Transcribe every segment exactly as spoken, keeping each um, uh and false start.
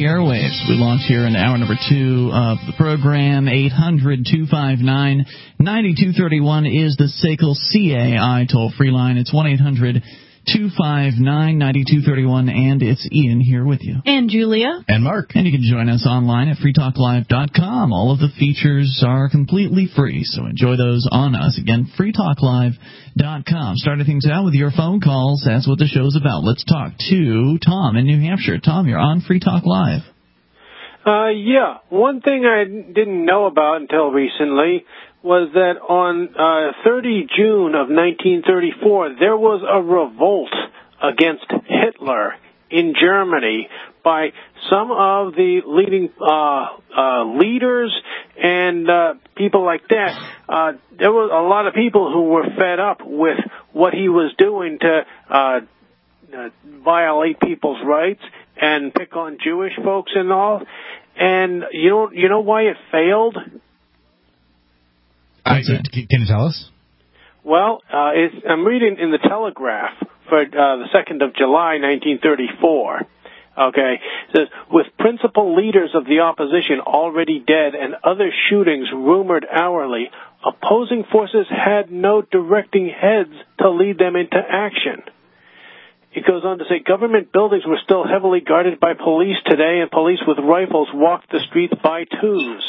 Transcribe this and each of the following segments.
airwaves. We launch here in hour number two of the program. eight hundred, two five nine, nine two three one is the S A C L C A I toll-free line. It's one eight hundred, two five nine, nine two three one, and it's Ian here with you. And Julia. And Mark. And you can join us online at free talk live dot com. All of the features are completely free, so enjoy those on us. Again, free talk live dot com. Starting things out with your phone calls. That's what the show's about. Let's talk to Tom in New Hampshire. Tom, you're on Free Talk Live. Uh, yeah. One thing I didn't know about until recently was that on uh, the thirtieth of June of nineteen thirty-four, there was a revolt against Hitler in Germany by some of the leading uh, uh, leaders and uh, people like that. Uh, there was a lot of people who were fed up with what he was doing to uh, uh, violate people's rights and pick on Jewish folks and all. And you know, you know why it failed? I, can you tell us? Well, uh, it's, I'm reading in the Telegraph for uh, the second of July, nineteen thirty-four. Okay, it says, with principal leaders of the opposition already dead and other shootings rumored hourly, opposing forces had no directing heads to lead them into action. It goes on to say, government buildings were still heavily guarded by police today, and police with rifles walked the streets by twos.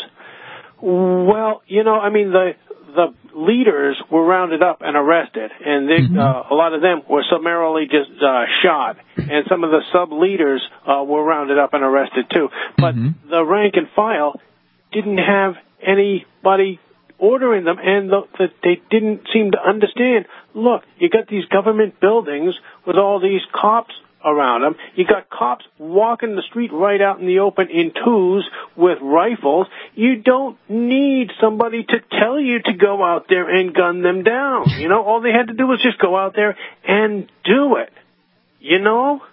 Well, you know, I mean, the the leaders were rounded up and arrested, and they, mm-hmm. uh, a lot of them were summarily just uh, shot, and some of the sub-leaders uh, were rounded up and arrested too. But mm-hmm. the rank and file didn't have anybody ordering them, and the, the, they didn't seem to understand. Look, you got these government buildings with all these cops around them. You got cops walking the street right out in the open in twos with rifles. You don't need somebody to tell you to go out there and gun them down. You know, all they had to do was just go out there and do it. You know?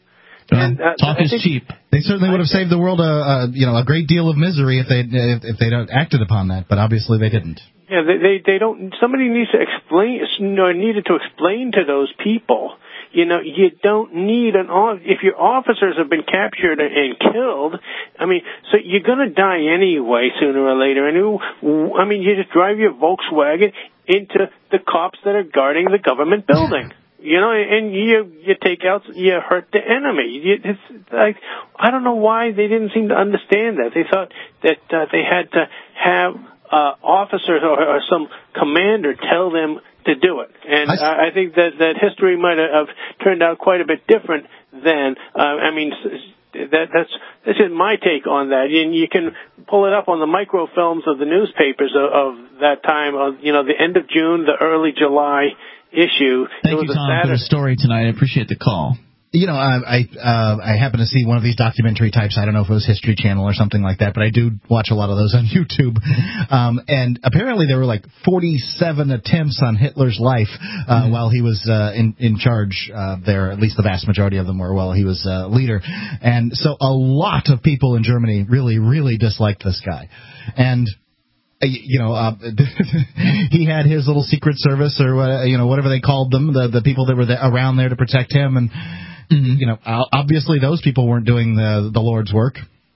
And, uh, Talk I is cheap. They certainly would have saved the world a, a you know a great deal of misery if they if, if they'd acted upon that, but obviously they didn't. Yeah, they they, they don't. Somebody needs to explain. No, needed to explain to those people. You know, you don't need an if your officers have been captured and killed. I mean, so you're going to die anyway sooner or later. And I mean, you just drive your Volkswagen into the cops that are guarding the government building. You know, and you you take out, you hurt the enemy. You, it's like, I don't know why they didn't seem to understand that. They thought that uh, they had to have uh, officers or, or some commander tell them to do it. And I, I think that, that history might have turned out quite a bit different then. Uh, I mean, that, that's this is my take on that. And you can pull it up on the microfilms of the newspapers of, of that time, of, you know, the end of June, the early July issue. Thank it was you, Tom, a for the story tonight. I appreciate the call. You know, I I, uh, I happen to see one of these documentary types. I don't know if it was History Channel or something like that, but I do watch a lot of those on YouTube. Um, and apparently there were like forty-seven attempts on Hitler's life uh, mm-hmm. while he was uh, in in charge uh, there. At least the vast majority of them were while he was uh, leader. And so a lot of people in Germany really, really disliked this guy. And you know, uh, he had his little secret service or uh, you know whatever they called them, the the people that were there, around there to protect him, and mm-hmm. you know, obviously those people weren't doing the the Lord's work.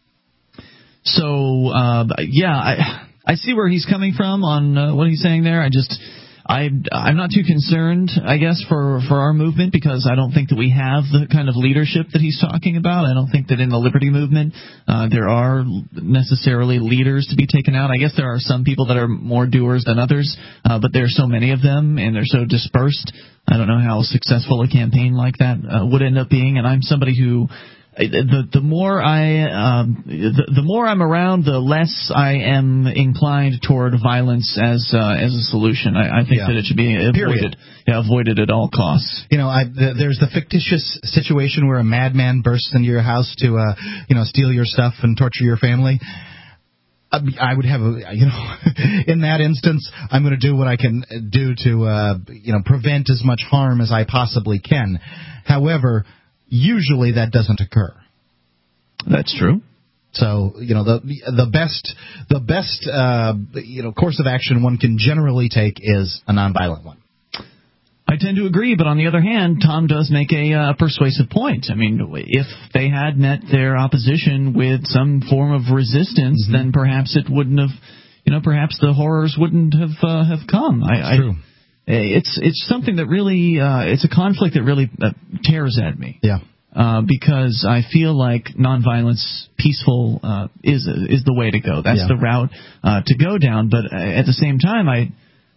So uh, yeah, I I see where he's coming from on uh, what he's saying there. I just. I, I'm not too concerned, I guess, for, for our movement, because I don't think that we have the kind of leadership that he's talking about. I don't think that in the Liberty Movement uh, there are necessarily leaders to be taken out. I guess there are some people that are more doers than others, uh, but there are so many of them, and they're so dispersed. I don't know how successful a campaign like that uh, would end up being, and I'm somebody who... The the more I um, the, the more I'm around, the less I am inclined toward violence as uh, as a solution. I, I think yeah. that it should be avoided, yeah, avoided at all costs. You know, I, th- there's the fictitious situation where a madman bursts into your house to uh, you know steal your stuff and torture your family. I would have a, you know, in that instance, I'm going to do what I can do to uh, you know prevent as much harm as I possibly can. However, usually that doesn't occur. That's true. So, you know, the the best the best uh, you know course of action one can generally take is a nonviolent one. I I tend to agree, but on the other hand, Tom does make a uh, persuasive point. I mean, if they had met their opposition with some form of resistance, mm-hmm. then perhaps it wouldn't have, you know, perhaps the horrors wouldn't have uh, have come. That's I, true. I, it's it's something that really, uh, it's a conflict that really uh, tears at me. Yeah. Uh, because I feel like nonviolence, peaceful, uh, is is the way to go. That's yeah. the route uh, to go down. But at the same time, I,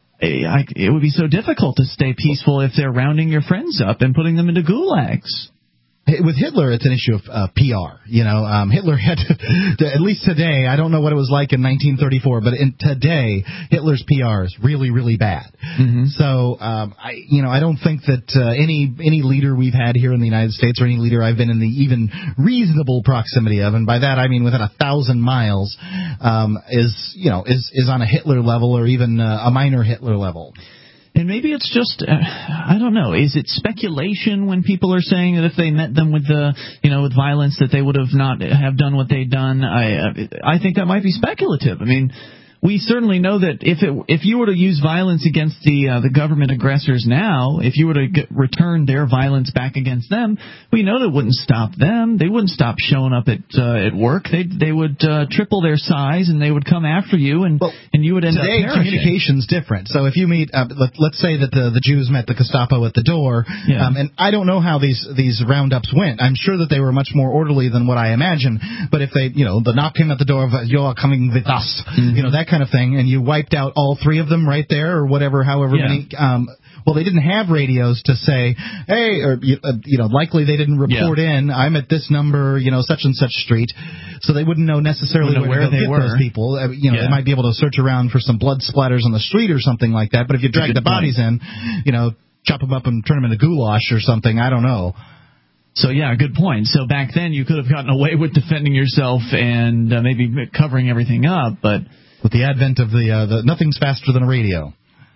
I, it would be so difficult to stay peaceful if they're rounding your friends up and putting them into gulags. With Hitler, it's an issue of uh, P R. You know, um, Hitler had, to, at least today, I don't know what it was like in nineteen thirty-four, but in today, Hitler's P R is really, really bad. Mm-hmm. So, um, I, you know, I don't think that uh, any any leader we've had here in the United States, or any leader I've been in the even reasonable proximity of, and by that I mean within a thousand miles, um, is you know is is on a Hitler level or even uh, a minor Hitler level. And maybe it's just, uh, I don't know, is it speculation when people are saying that if they met them with the, you know, with violence that they would have not have done what they'd done? I I think that might be speculative. I mean, we certainly know that if it, if you were to use violence against the uh, the government aggressors now, if you were to get, return their violence back against them, we know that wouldn't stop them. They wouldn't stop showing up at uh, at work. They they would uh, triple their size and they would come after you, and well, and you would end today, up perishing. Communication's different. So if you meet, uh, let, let's say that the the Jews met the Gestapo at the door, yeah. um, and I don't know how these these roundups went. I'm sure that they were much more orderly than what I imagine. But if they, you know, the knock came at the door of "You're coming with us," mm-hmm. you know, that kind of thing, and you wiped out all three of them right there, or whatever, however yeah. many. Um, well, they didn't have radios to say, hey, or you, uh, you know, likely they didn't report yeah. in. I'm at this number, you know, such and such street, so they wouldn't know necessarily wouldn't know where, where to they get were. those people. Uh, you know, yeah. they might be able to search around for some blood splatters on the street or something like that. But if you drag the bodies point. in, you know, chop them up and turn them into goulash or something, I don't know. So, yeah, good point. So back then you could have gotten away with defending yourself and uh, maybe covering everything up, but with the advent of the, uh, the nothing's faster than a radio.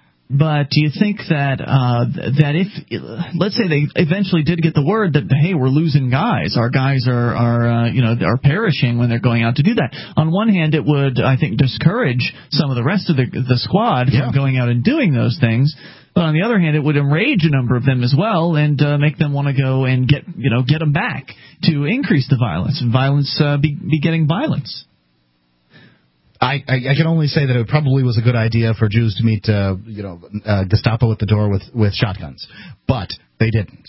But do you think that uh, that if, let's say they eventually did get the word that, hey, we're losing guys, our guys are, are uh, you know, are perishing when they're going out to do that. On one hand, it would, I think, discourage some of the rest of the, the squad yeah. from going out and doing those things. But on the other hand, it would enrage a number of them as well and uh, make them want to go and get, you know, get them back to increase the violence and violence uh, be, be getting violence. I, I, I can only say that it probably was a good idea for Jews to meet, uh, you know, uh, Gestapo at the door with, with shotguns, but they didn't.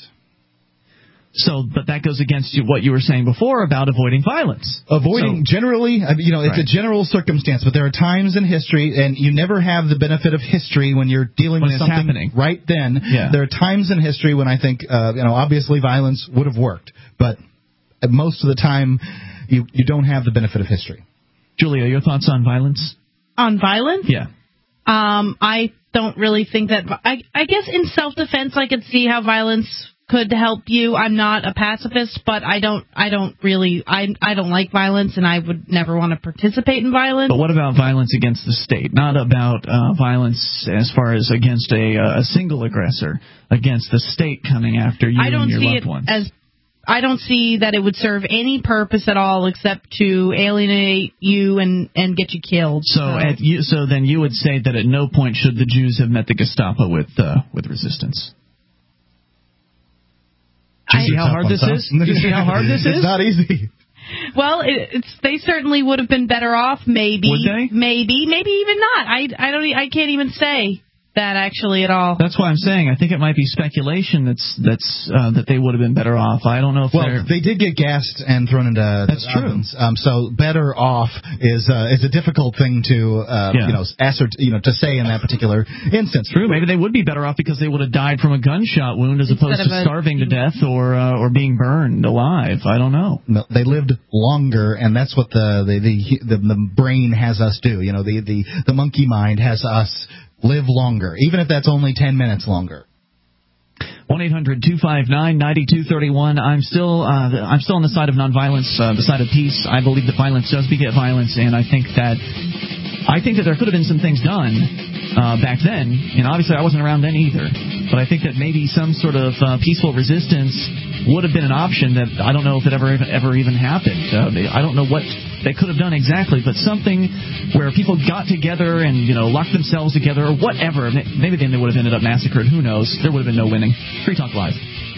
So, but that goes against you, what you were saying before about avoiding violence. Avoiding, so, generally, I mean, you know, it's right. a general circumstance, but there are times in history, and you never have the benefit of history when you're dealing when with it's something happening. right then. Yeah. There are times in history when I think, uh, you know, obviously violence would have worked, but most of the time, you, you don't have the benefit of history. Julia, your thoughts on violence? On violence? Yeah. Um, I don't really think that... I, I guess in self-defense I could see how violence could help you. I'm not a pacifist, but I don't I don't really... I, I don't like violence, and I would never want to participate in violence. But what about violence against the state? Not about uh, violence as far as against a, uh, a single aggressor, against the state coming after you I don't and your see loved it ones. as... I don't see that it would serve any purpose at all except to alienate you and, and get you killed. So, so. At you, so then you would say that at no point should the Jews have met the Gestapo with uh, with resistance. Do you see how hard this is? Do you see how hard this is? It's not easy. Well, it, it's they certainly would have been better off. Maybe, would they? maybe, maybe even not. I, I don't. I can't even say that actually at all. That's why I'm saying I think it might be speculation that's that's uh, that they would have been better off. I don't know if well, they're... they did get gassed and thrown into that's ovens. true. Um, so better off is uh, is a difficult thing to uh, yeah. you know assert you know to say in that particular instance. True. Maybe they would be better off because they would have died from a gunshot wound as Instead opposed to a, starving to death or uh, or being burned alive. I don't know. No, they lived longer, and that's what the the, the the the brain has us do. You know, the the the monkey mind has us live longer, even if that's only ten minutes longer. one eight hundred two five nine nine two three one. I'm still uh, I'm still on the side of nonviolence, uh, the side of peace. I believe that violence does beget violence, and I think that I think that there could have been some things done uh, back then, and obviously I wasn't around then either. but I think that maybe some sort of uh, peaceful resistance would have been an option that I don't know if it ever ever even happened. Uh, I don't know what they could have done exactly, but something where people got together and, you know, locked themselves together or whatever. Maybe then they would have ended up massacred. Who knows? There would have been no winning. Free Talk Live.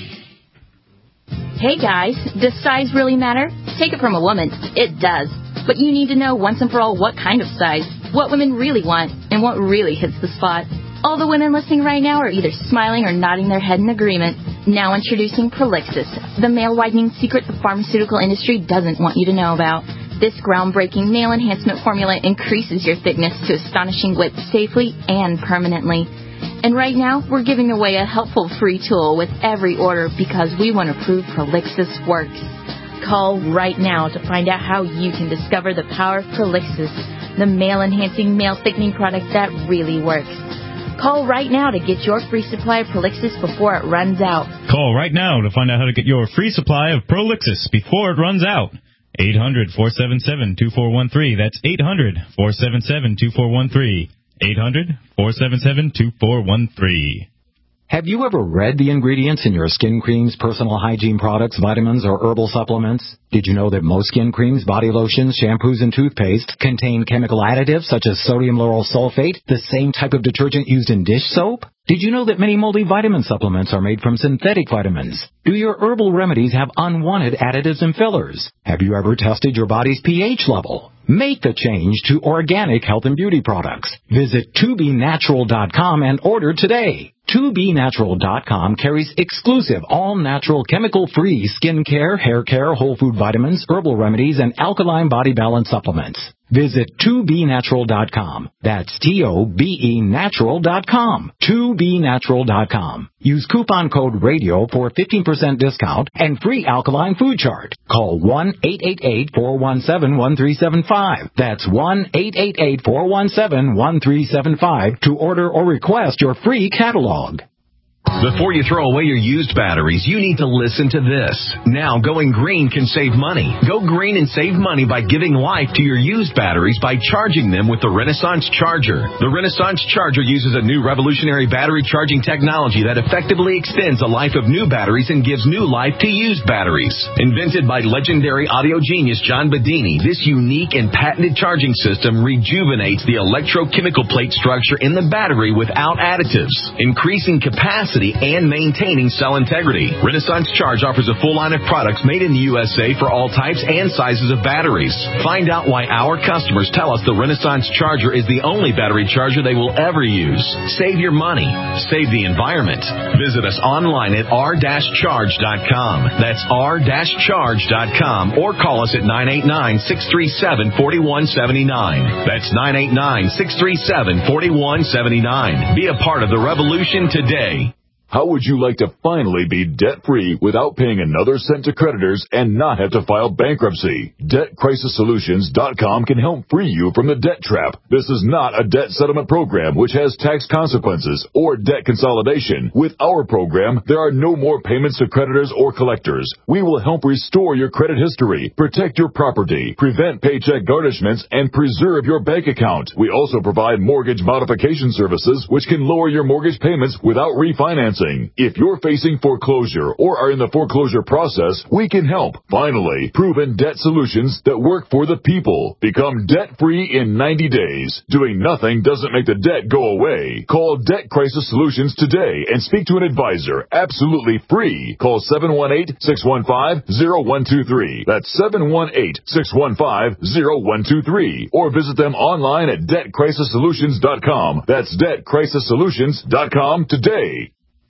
Hey guys, does size really matter? Take it from a woman. It does. But you need to know once and for all what kind of size, what women really want, and what really hits the spot. All the women listening right now are either smiling or nodding their head in agreement. Now introducing Prolixis, the male widening secret the pharmaceutical industry doesn't want you to know about. This groundbreaking male enhancement formula increases your thickness to astonishing width safely and permanently. And right now, we're giving away a helpful free tool with every order because we want to prove Prolixis works. Call right now to find out how you can discover the power of Prolixis, the male-enhancing, male-thickening product that really works. Call right now to get your free supply of Prolixis before it runs out. Call right now to find out how to get your free supply of Prolixis before it runs out. eight hundred, four seven seven, two four one three. That's eight hundred, four seven seven, two four one three. eight hundred, four seven seven, two four one three. Have you ever read the ingredients in your skin creams, personal hygiene products, vitamins, or herbal supplements? Did you know that most skin creams, body lotions, shampoos, and toothpaste contain chemical additives such as sodium lauryl sulfate, the same type of detergent used in dish soap? Did you know that many multivitamin supplements are made from synthetic vitamins? Do your herbal remedies have unwanted additives and fillers? Have you ever tested your body's pH level? Make the change to organic health and beauty products. Visit two b natural dot com and order today. two b natural dot com carries exclusive, all-natural, chemical-free skincare, hair care, whole food vitamins, herbal remedies, and alkaline body balance supplements. Visit two b natural dot com. That's T O B E natural dot com. two b natural dot com. Use coupon code RADIO for fifteen percent discount and free alkaline food chart. Call one eight eight eight, four one seven, one three seven five. That's one eight eight eight, four one seven, one three seven five to order or request your free catalog. Before you throw away your used batteries, you need to listen to this. Now, going green can save money. Go green and save money by giving life to your used batteries by charging them with the Renaissance Charger. The Renaissance Charger uses a new revolutionary battery charging technology that effectively extends the life of new batteries and gives new life to used batteries. Invented by legendary audio genius John Bedini, this unique and patented charging system rejuvenates the electrochemical plate structure in the battery without additives, increasing capacity and maintaining cell integrity. Renaissance Charge offers a full line of products made in the U S A for all types and sizes of batteries. Find out why our customers tell us the Renaissance Charger is the only battery charger they will ever use. Save your money. Save the environment. Visit us online at r dash charge dot com. That's r dash charge dot com or call us at nine eight nine, six three seven, four one seven nine. That's nine eight nine, six three seven, four one seven nine. Be a part of the revolution today. How would you like to finally be debt-free without paying another cent to creditors and not have to file bankruptcy? debt crisis solutions dot com can help free you from the debt trap. This is not a debt settlement program which has tax consequences or debt consolidation. With our program, there are no more payments to creditors or collectors. We will help restore your credit history, protect your property, prevent paycheck garnishments, and preserve your bank account. We also provide mortgage modification services which can lower your mortgage payments without refinancing. If you're facing foreclosure or are in the foreclosure process, we can help. Finally, proven debt solutions that work for the people. Become debt-free in ninety days. Doing nothing doesn't make the debt go away. Call Debt Crisis Solutions today and speak to an advisor absolutely free. Call seven one eight, six one five, zero one two three. That's seven one eight, six one five, zero one two three. Or visit them online at debt crisis solutions dot com. That's debt crisis solutions dot com today.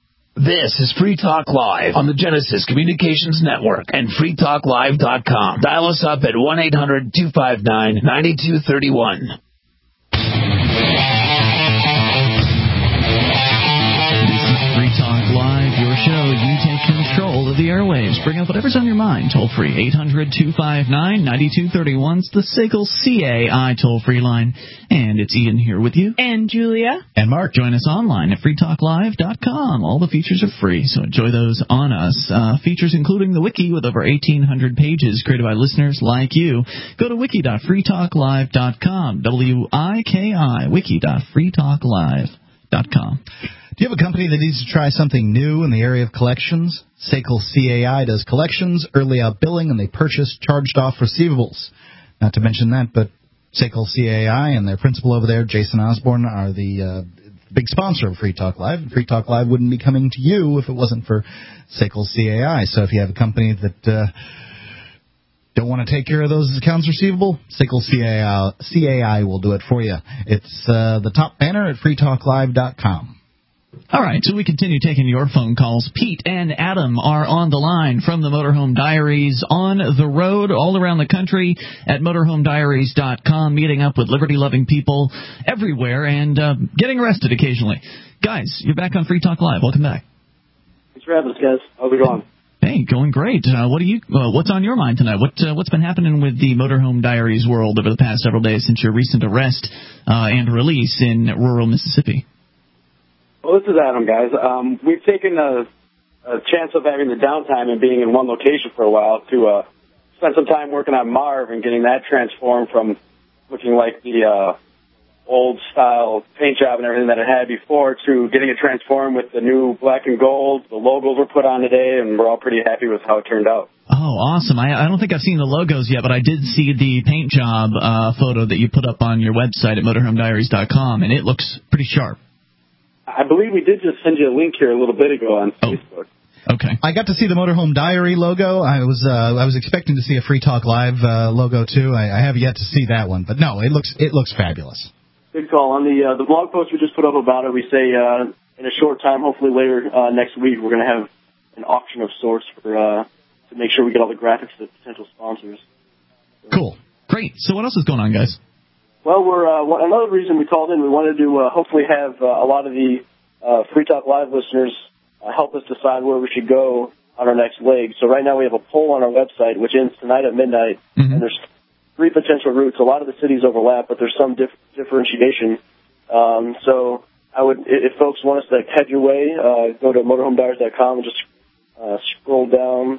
This is Free Talk Live on the Genesis Communications Network and free talk live dot com. Dial us up at one eight hundred, two five nine, nine two three one. This is Free Talk Live, your show. You take control of the airwaves. Bring up whatever's on your mind. Toll free, eight hundred, two five nine, nine two three one. It's the S I G L C A I toll-free line. And it's Ian here with you. And Julia. And Mark. Join us online at free talk live dot com. All the features are free, so enjoy those on us. Uh, features including the wiki with over eighteen hundred pages created by listeners like you. Go to wiki dot free talk live dot com. W I K I, wiki dot free talk live dot com. Do you have a company that needs to try something new in the area of collections? S A C L C A I does collections, early out billing, and they purchase charged-off receivables. Not to mention that, but S A C L C A I and their principal over there, Jason Osborne, are the uh, big sponsor of Free Talk Live. Free Talk Live wouldn't be coming to you if it wasn't for S A C L C A I. So if you have a company that uh, don't want to take care of those accounts receivable, S A C L C A I, C A I will do it for you. It's uh, the top banner at free talk live dot com. All right, so we continue taking your phone calls. Pete and Adam are on the line from the Motorhome Diaries, on the road all around the country at motorhome diaries dot com, meeting up with liberty-loving people everywhere and uh, getting arrested occasionally. Guys, you're back on Free Talk Live. Welcome back. Thanks for having us, guys. How's it going? Hey, going great. Uh, what do you? Uh, what's on your mind tonight? What uh, what's been happening with the Motorhome Diaries world over the past several days since your recent arrest uh, and release in rural Mississippi? Well, this is Adam, guys. Um, we've taken a, a chance of having the downtime and being in one location for a while to uh, spend some time working on Marv and getting that transformed from looking like the uh, old-style paint job and everything that it had before to getting it transformed with the new black and gold. The logos were put on today, and we're all pretty happy with how it turned out. Oh, awesome. I, I don't think I've seen the logos yet, but I did see the paint job uh, photo that you put up on your website at motorhome diaries dot com, and it looks pretty sharp. I believe we did just send you a link here a little bit ago on oh. Facebook. Okay. I got to see the Motorhome Diary logo. I was uh, I was expecting to see a Free Talk Live uh, logo too. I, I have yet to see that one, but no, it looks it looks fabulous. Good call. On the uh, the blog post we just put up about it, we say uh, in a short time, hopefully later uh, next week, we're going to have an auction of sorts for uh, to make sure we get all the graphics to potential sponsors. Cool. Great. So what else is going on, guys? Well, we're uh, one, another reason we called in. We wanted to uh, hopefully have uh, a lot of the uh, Free Talk Live listeners uh, help us decide where we should go on our next leg. So right now we have a poll on our website, which ends tonight at midnight, mm-hmm. and there's three potential routes. A lot of the cities overlap, but there's some dif- differentiation. Um, so I would, if folks want us to head your way, uh, go to motorhome diaries dot com and just uh, scroll down.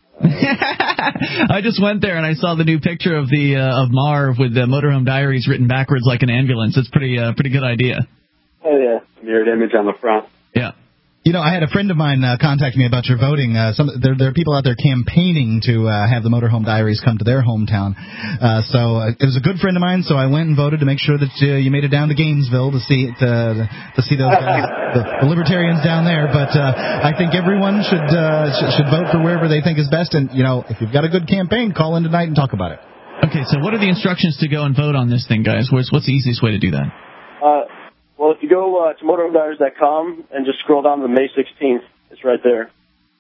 I just went there and I saw the new picture of the uh, of Marv with the Motorhome Diaries written backwards like an ambulance. It's pretty uh, pretty good idea. Oh yeah, mirrored image on the front. Yeah. You know, I had a friend of mine uh, contact me about your voting. Uh, some there, there are people out there campaigning to uh, have the Motorhome Diaries come to their hometown. Uh, so uh, it was a good friend of mine. So I went and voted to make sure that uh, you made it down to Gainesville to see to, to see those guys, the, the libertarians down there. But uh, I think everyone should, uh, should should vote for wherever they think is best. And you know, if you've got a good campaign, call in tonight and talk about it. Okay. So what are the instructions to go and vote on this thing, guys? What's what's the easiest way to do that? Uh, Well, if you go uh, to motorhome diaries dot com and just scroll down to May sixteenth, it's right there.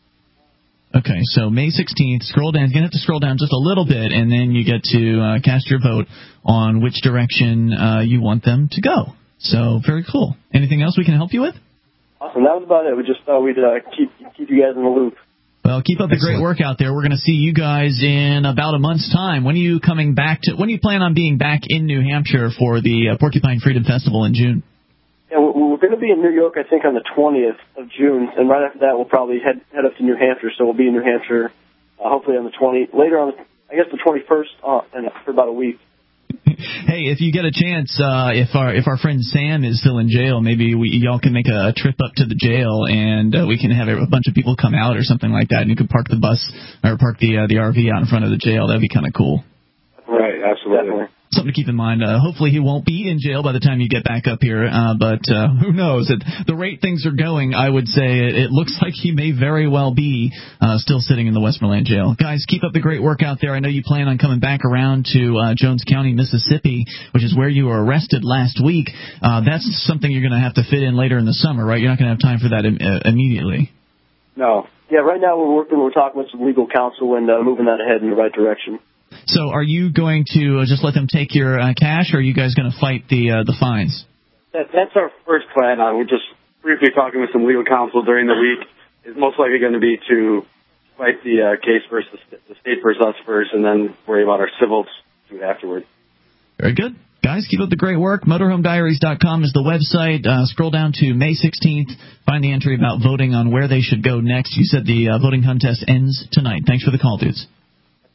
Okay, so May sixteenth, scroll down. You're going to have to scroll down just a little bit, and then you get to uh, cast your vote on which direction uh, you want them to go. So, very cool. Anything else we can help you with? Awesome. That was about it. We just thought we'd uh, keep keep you guys in the loop. Well, keep up the great work out there. We're going to see you guys in about a month's time. When are you coming back to? When do you plan on being back in New Hampshire for the uh, Porcupine Freedom Festival in June? Yeah, we're going to be in New York, I think, on the twentieth of June, and right after that, we'll probably head head up to New Hampshire. So we'll be in New Hampshire, uh, hopefully on the twentieth. Later on, I guess the twenty-first, uh, and for about a week. Hey, if you get a chance, uh, if our if our friend Sam is still in jail, maybe we y'all can make a, a trip up to the jail, and uh, we can have a bunch of people come out or something like that, and you can park the bus or park the uh, the R V out in front of the jail. That'd be kind of cool. Right, absolutely. Definitely. Something to keep in mind. Uh, hopefully he won't be in jail by the time you get back up here, uh, but uh, who knows? At the rate things are going, I would say it, it looks like he may very well be uh, still sitting in the Westmoreland jail. Guys, keep up the great work out there. I know you plan on coming back around to uh, Jones County, Mississippi, which is where you were arrested last week. Uh, that's something you're going to have to fit in later in the summer, right? You're not going to have time for that im- uh, immediately. No. Yeah, right now we're working, we're talking with some legal counsel and uh, moving that ahead in the right direction. So are you going to uh, just let them take your uh, cash, or are you guys going to fight the uh, the fines? That, that's our first plan. Uh, we're just briefly talking with some legal counsel during the week. It's most likely going to be to fight the uh, case versus the state versus us first, and then worry about our civil suit afterwards. Very good. Guys, keep up the great work. motorhome diaries dot com is the website. Uh, scroll down to May sixteenth. Find the entry about voting on where they should go next. You said the uh, voting contest ends tonight. Thanks for the call, dudes.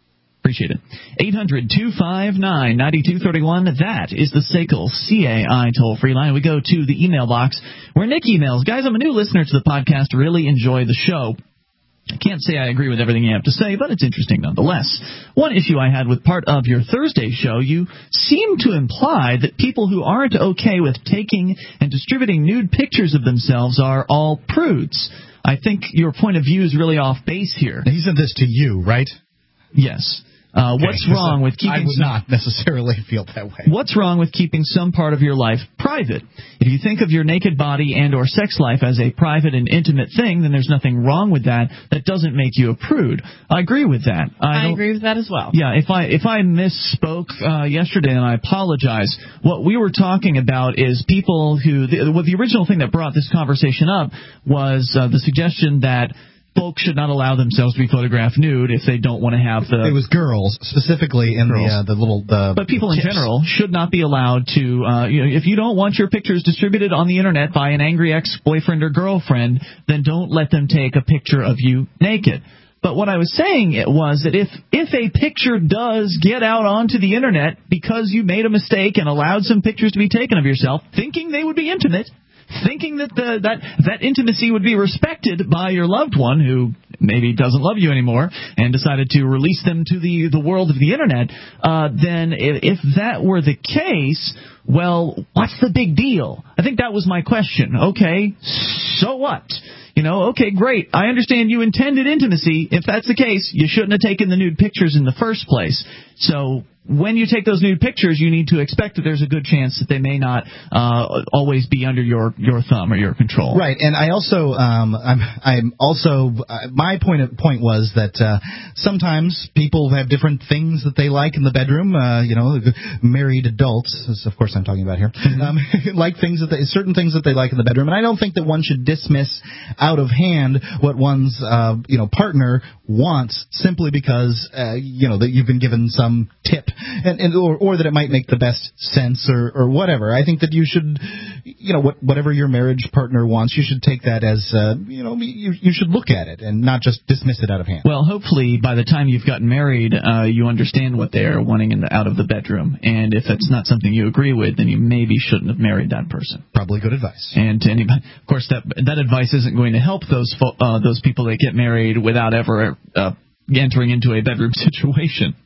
Appreciate it. eight hundred two five nine nine two three one. That is the S A C L C A I toll-free line. We go to the email box where Nick emails, guys, I'm a new listener to the podcast. Really enjoy the show. I can't say I agree with everything you have to say, but it's interesting nonetheless. One issue I had with part of your Thursday show, you seem to imply that people who aren't okay with taking and distributing nude pictures of themselves are all prudes. I think your point of view is really off base here. He sent this to you, right? Yes. Uh, okay, what's wrong with keeping... I would some, not necessarily feel that way. What's wrong with keeping some part of your life private? If you think of your naked body and or sex life as a private and intimate thing, then there's nothing wrong with that. That doesn't make you a prude. I agree with that. I, I agree with that as well. Yeah, if I if I misspoke uh, yesterday, and I apologize, what we were talking about is people who... The, well, the original thing that brought this conversation up was uh, the suggestion that folks should not allow themselves to be photographed nude if they don't want to have the... It was girls, specifically in girls. the uh, the little... The, but people the in general should not be allowed to... Uh, you know, if you don't want your pictures distributed on the Internet by an angry ex-boyfriend or girlfriend, then don't let them take a picture of you naked. But what I was saying it was that if, if a picture does get out onto the Internet because you made a mistake and allowed some pictures to be taken of yourself, thinking they would be intimate... thinking that the, that that intimacy would be respected by your loved one who maybe doesn't love you anymore and decided to release them to the, the world of the Internet, uh, then if, if that were the case, well, what's the big deal? I think that was my question. Okay, so what? You know, okay, great. I understand you intended intimacy. If that's the case, you shouldn't have taken the nude pictures in the first place. So... when you take those nude pictures, you need to expect that there's a good chance that they may not uh, always be under your, your thumb or your control. Right, and I also, um, I'm, I'm also, uh, my point of, point was that uh, sometimes people have different things that they like in the bedroom. Uh, you know, married adults, as of course I'm talking about here, mm-hmm. um, like things that they, certain things that they like in the bedroom, and I don't think that one should dismiss out of hand what one's, uh, you know, partner wants simply because, uh, you know, that you've been given some tip. And, and or, or that it might make the best sense or, or whatever. I think that you should, you know, what, whatever your marriage partner wants, you should take that as, uh, you know, you, you should look at it and not just dismiss it out of hand. Well, hopefully by the time you've gotten married, uh, you understand what they're wanting in the, out of the bedroom. And if that's not something you agree with, then you maybe shouldn't have married that person. Probably good advice. And to anybody, of course, that that advice isn't going to help those fo- uh, those people that get married without ever uh, entering into a bedroom situation.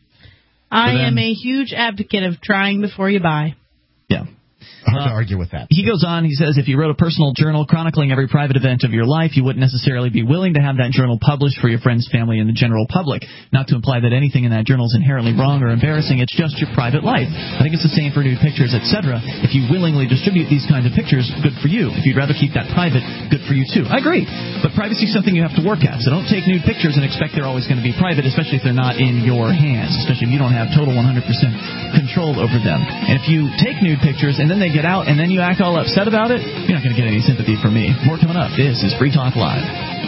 I am a huge advocate of trying before you buy. Yeah. Hard to uh, argue with that. He goes on, he says, if you wrote a personal journal chronicling every private event of your life, you wouldn't necessarily be willing to have that journal published for your friends, family, and the general public. Not to imply that anything in that journal is inherently wrong or embarrassing, it's just your private life. I think it's the same for nude pictures, et cetera. If you willingly distribute these kinds of pictures, good for you. If you'd rather keep that private, good for you too. I agree. But privacy is something you have to work at. So don't take nude pictures and expect they're always going to be private, especially if they're not in your hands, especially if you don't have total one hundred percent control over them. And if you take nude pictures and then they get out and then you act all upset about it, you're not going to get any sympathy from me. More coming up. This is Free Talk Live.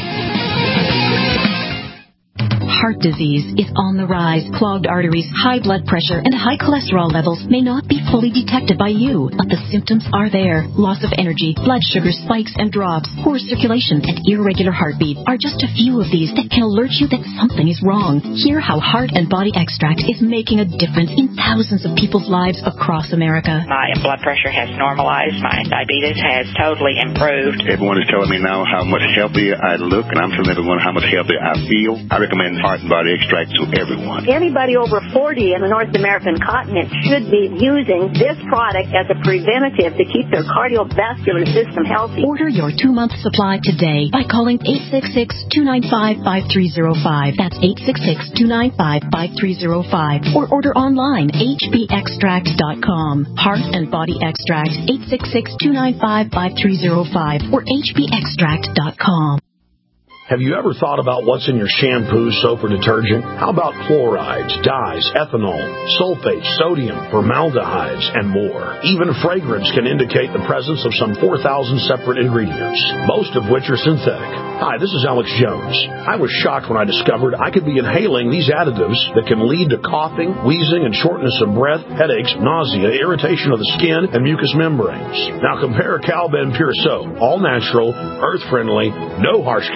Heart disease is on the rise. Clogged arteries, high blood pressure, and high cholesterol levels may not be fully detected by you, but the symptoms are there. Loss of energy, blood sugar spikes and drops, poor circulation, and irregular heartbeat are just a few of these that can alert you that something is wrong. Hear how Heart and Body Extract is making a difference in thousands of people's lives across America. My blood pressure has normalized. My diabetes has totally improved. Everyone is telling me now how much healthier I look, and I'm telling everyone how much healthier I feel. I recommend Heart and Body Extract to everyone. Anybody over forty in the North American continent should be using this product as a preventative to keep their cardiovascular system healthy. Order your two-month supply today by calling eight six six, two nine five, five three zero five. That's eight six six, two nine five, five three zero five. Or order online, h b extract dot com. Heart and Body Extract, eight six six, two nine five, five three zero five or h b extract dot com. Have you ever thought about what's in your shampoo, soap, or detergent? How about chlorides, dyes, ethanol, sulfates, sodium, formaldehydes, and more? Even fragrance can indicate the presence of some four thousand separate ingredients, most of which are synthetic. Hi, this is Alex Jones. I was shocked when I discovered I could be inhaling these additives that can lead to coughing, wheezing, and shortness of breath, headaches, nausea, irritation of the skin, and mucous membranes. Now compare Calben Pure Soap, all natural, earth-friendly, no harsh chemicals,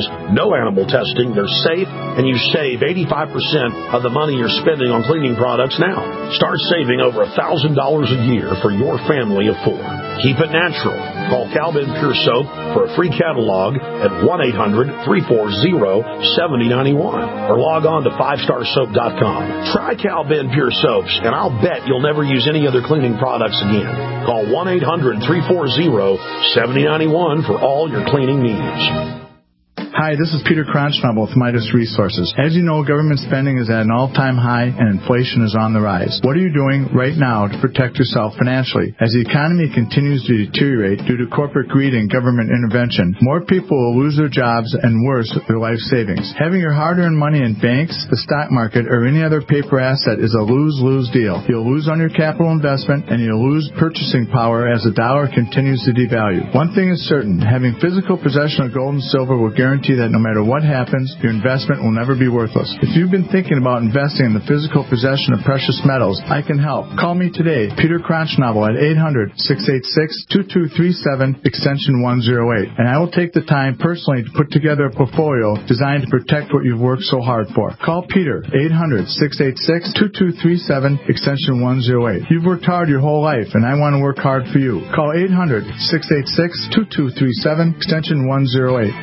no animal testing, they're safe, and you save eighty-five percent of the money you're spending on cleaning products now. Start saving over one thousand dollars a year for your family of four. Keep it natural. Call Calvin Pure Soap for a free catalog at one eight hundred three four zero seven zero nine one or log on to five star soap dot com. Try Calvin Pure Soaps, and I'll bet you'll never use any other cleaning products again. Call one eight hundred three four zero seven zero nine one for all your cleaning needs. Hi, this is Peter Cronschnabel with Midas Resources. As you know, government spending is at an all-time high and inflation is on the rise. What are you doing right now to protect yourself financially? As the economy continues to deteriorate due to corporate greed and government intervention, more people will lose their jobs and worse, their life savings. Having your hard-earned money in banks, the stock market, or any other paper asset is a lose-lose deal. You'll lose on your capital investment and you'll lose purchasing power as the dollar continues to devalue. One thing is certain, having physical possession of gold and silver will guarantee that no matter what happens, your investment will never be worthless. If you've been thinking about investing in the physical possession of precious metals, I can help. Call me today, Peter Cronschnabel, at eight hundred six eight six two two three seven, extension one oh eight, and I will take the time personally to put together a portfolio designed to protect what you've worked so hard for. Call Peter, eight hundred six eight six two two three seven, extension one oh eight. You've worked hard your whole life, and I want to work hard for you. Call eight hundred six eight six two two three seven, extension one oh eight.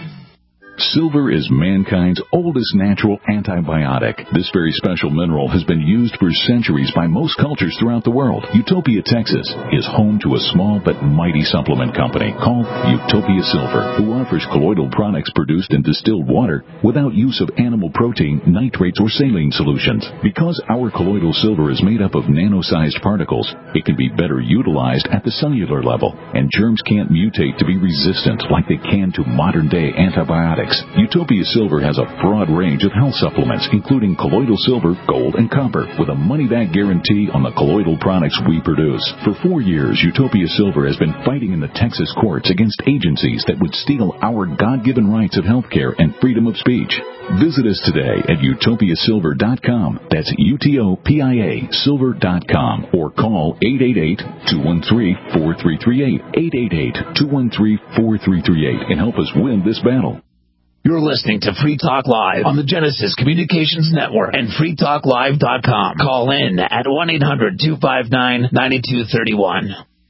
Silver is mankind's oldest natural antibiotic. This very special mineral has been used for centuries by most cultures throughout the world. Utopia, Texas is home to a small but mighty supplement company called Utopia Silver, who offers colloidal products produced in distilled water without use of animal protein, nitrates, or saline solutions. Because our colloidal silver is made up of nano-sized particles, it can be better utilized at the cellular level, and germs can't mutate to be resistant like they can to modern-day antibiotics. Utopia Silver has a broad range of health supplements, including colloidal silver, gold, and copper, with a money-back guarantee on the colloidal products we produce. For four years, Utopia Silver has been fighting in the Texas courts against agencies that would steal our God-given rights of health care and freedom of speech. Visit us today at utopia silver dot com. That's U T O P I A silver dot com, or call eight eight eight, two one three, four three three eight, eight eight eight, two one three, four three three eight, and help us win this battle. You're listening to Free Talk Live on the Genesis Communications Network and free talk live dot com. Call in at one eight hundred two five nine nine two three one.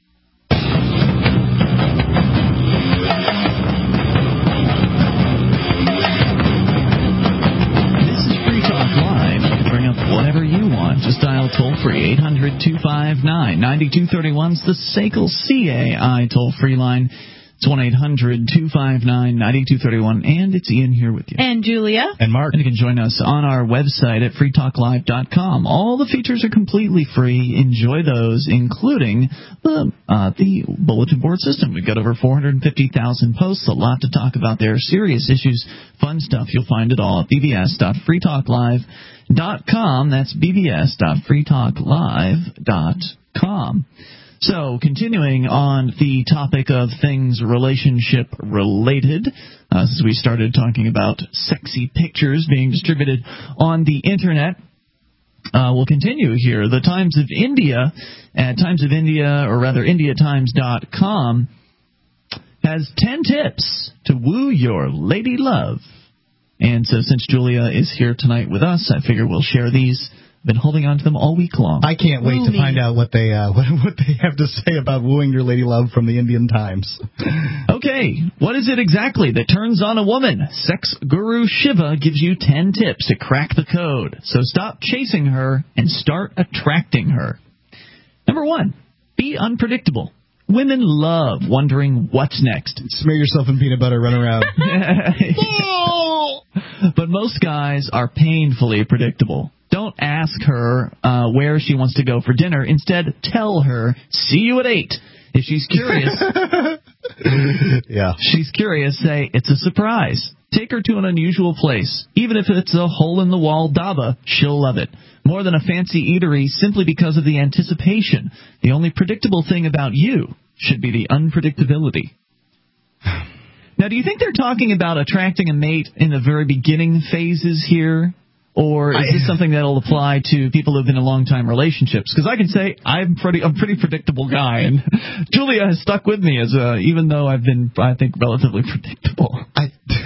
This is Free Talk Live. You can bring up whatever you want. Just dial toll-free eight hundred two five nine nine two three one. It's the S A C L C A I toll-free line. It's one eight hundred two five nine nine two three one, and it's Ian here with you. And Julia. And Mark. And you can join us on our website at free talk live dot com. All the features are completely free. Enjoy those, including the uh, the bulletin board system. We've got over four hundred fifty thousand posts, a lot to talk about there, serious issues, fun stuff. You'll find it all at b b s dot free talk live dot com. That's b b s dot free talk live dot com. So, continuing on the topic of things relationship-related, uh, since we started talking about sexy pictures being distributed on the Internet, uh, we'll continue here. The Times of India, at Times of India, or rather india times dot com, has ten tips to woo your lady love. And so since Julia is here tonight with us, I figure we'll share these. Been holding on to them all week long. I can't wait Woo to me. find out what they uh, what, what they have to say about wooing your lady love from the Indian Times. Okay, what is it exactly that turns on a woman? Sex guru Shiva gives you ten tips to crack the code. So stop chasing her and start attracting her. Number one, be unpredictable. Women love wondering what's next. Smear yourself in peanut butter, run around. But most guys are painfully predictable. Don't ask her uh, where she wants to go for dinner. Instead, tell her, see you at eight. If she's curious, yeah, she's curious, say, it's a surprise. Take her to an unusual place. Even if it's a hole-in-the-wall dhaba, she'll love it. More than a fancy eatery, simply because of the anticipation. The only predictable thing about you should be the unpredictability. Now, do you think they're talking about attracting a mate in the very beginning phases here? Or is this something that'll apply to people who have been in long-time relationships? Because I can say I'm pretty, I'm a pretty predictable guy, and Julia has stuck with me as a, even though I've been, I think, relatively predictable. I,